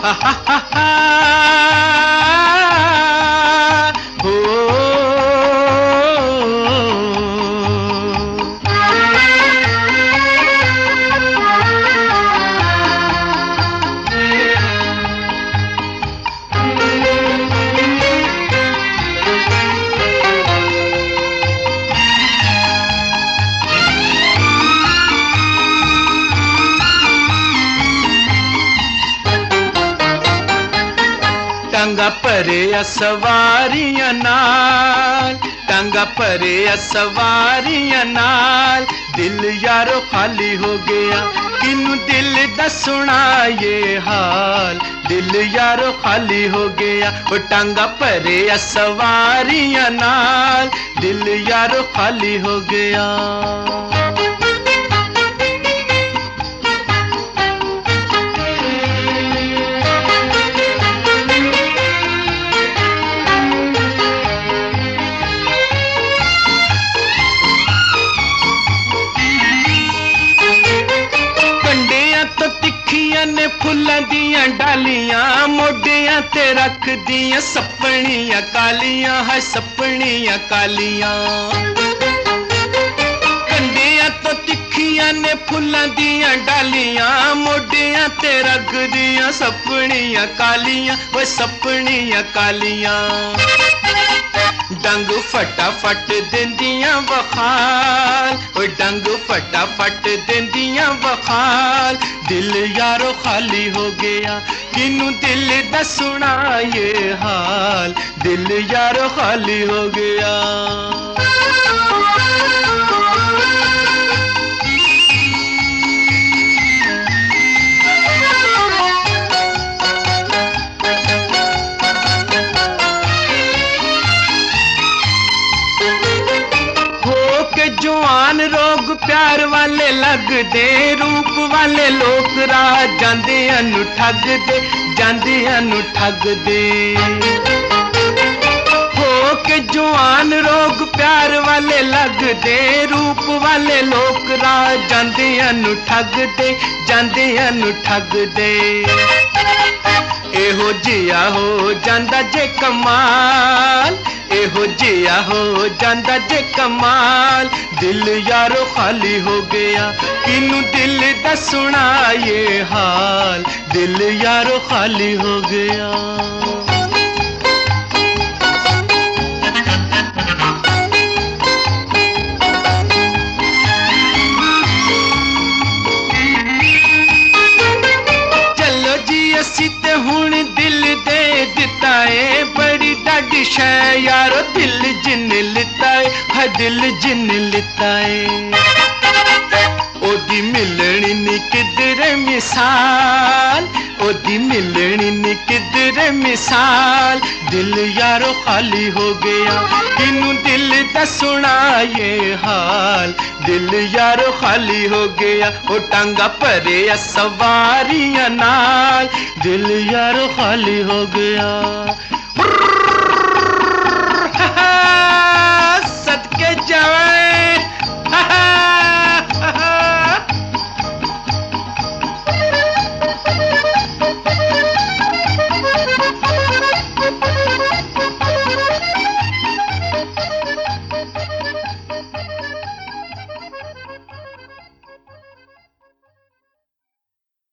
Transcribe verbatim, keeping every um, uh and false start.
हा हा हा हा हो टांगा परे सवारियां नाल, टांगा परे सवारियां नाल, दिल यारो खाली हो गया, किनू दिल दसना ये हाल, दिल यारो खाली हो गया। वो टांगा परे सवारियां नाल, दिल यारो खाली हो गया। ने फुल्लां दियां डालियां मोडियां ते रख दियां सपनियां कालियां है सपनियां कालियां। कंडियां तो तिखियां ने फुल्लां दियां डालियां मोडियां ते रख दियां सपनियां कालियां वो सपनियां कालियां। डंग फटाफट देंदियां वखाल, ओ डंग फटाफट देंदियां वखाल, दिल यारो खाली हो गया, किनू दिल दसना ये हाल, दिल यारो खाली हो गया। जवान रोग प्यार वाले लग दे, रूप वाले लोग राह जांदे अनु ठग दे, जांदे अनु ठग दे। हो के जवान रोग प्यार वाले लग दे, रूप वाले लोग राह जांदे अनु ठग दे, जांदे अनु ठग दे। एहो जिया हो जांदा जे कमाल, एहो जिया हो जांदा जे कमाल, दिल यारो खाली हो गया, किनू दिल दसना ये हाल, दिल यारो खाली हो गया। चलो जी असी ते हुण दिल दे दिता है, बड़ी डाडी शै यारो दिल जिन लिता है, हा दिल जिन लिता है। ओदी मिलनी नी किधरे मिसाल, ओदी मिलनी नी किधरे मिसाल, दिल यारो खाली हो गया, किनू दिल दसना ये हाल, दिल यारो खाली हो गया। ओ टांगा परे सवारियां नाल, दिल यारो खाली हो गया।